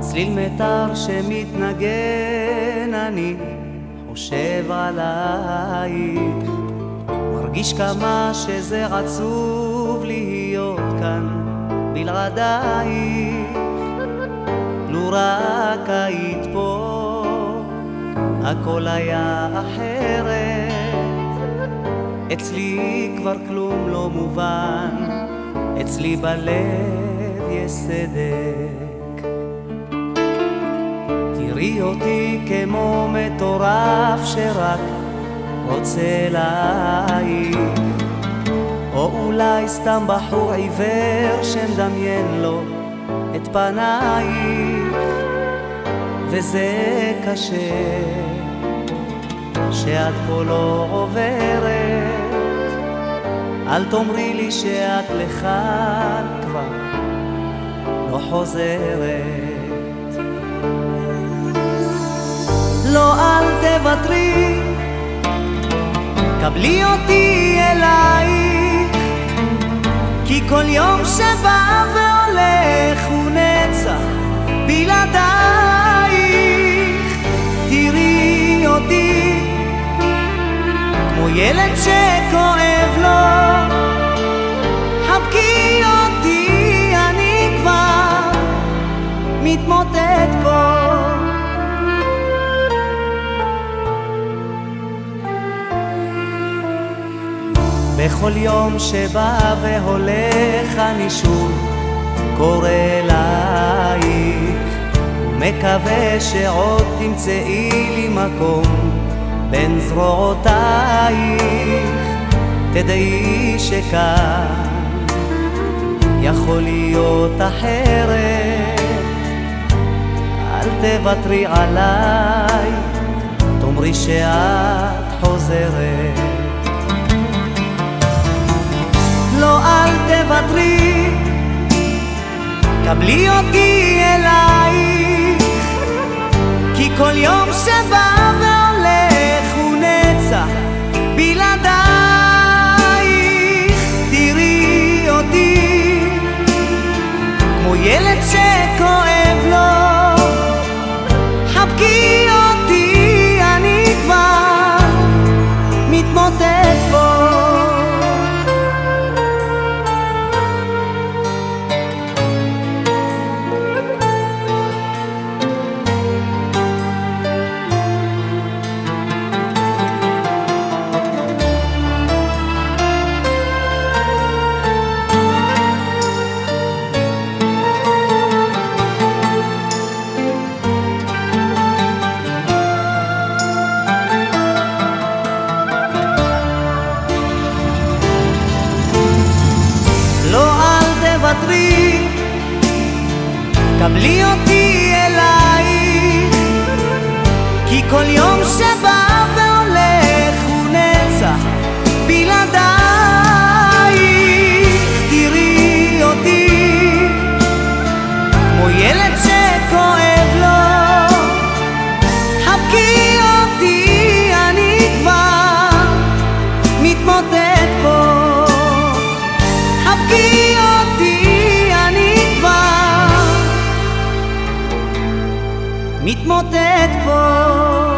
צליל מטר שמתנגן, אני חושב עלייך, מרגיש כמה שזה עצוב להיות כאן בלעדייך. לו רק היית פה הכל היה אחרת, אצלי כבר כלום לא מובן, אצלי בלב יש סדק. תראי אותי כמו מטורף שרק רוצה להעיך, או אולי סתם בחור עיוור שמדמיין לו את פנייך. וזה קשה שאת פה לא עוברת, אל תאמרי לי שאת לכאן כבר לא חוזרת. לא, אל תוותרי, קבלי אותי אלייך, כי כל יום שבא והולך הוא נצח בלעדייך. תראי אותי כמו ילד שכואב לו, חבקי אותי, אני כבר מתמוטט פה. בכל יום שבא והולך אני שוב קורא אלייך, ומקווה שעוד תמצאי לי מקום בין זרועותייך. תדעי שכאן יכול להיות אחרת, אל תוותרי עליי, תאמרי שאת חוזרת. לא, אל תוותרי, קבלי אותי אלייך, כי כל יום שבא והולך הוא נצח בלעדייך. תראי אותי כמו ילד שכואב לו, חבקי אותי, אני כבר מתמוטט פה. קבלי אותי אלייך, כי כל יום שבא והולך הוא נצח בלעדייך. תראי אותי כמו ילד שכואב לו, חבקי אותי, אני כבר מתמוטט פה. חבקי אותי, אני כבר מתמוטט פה.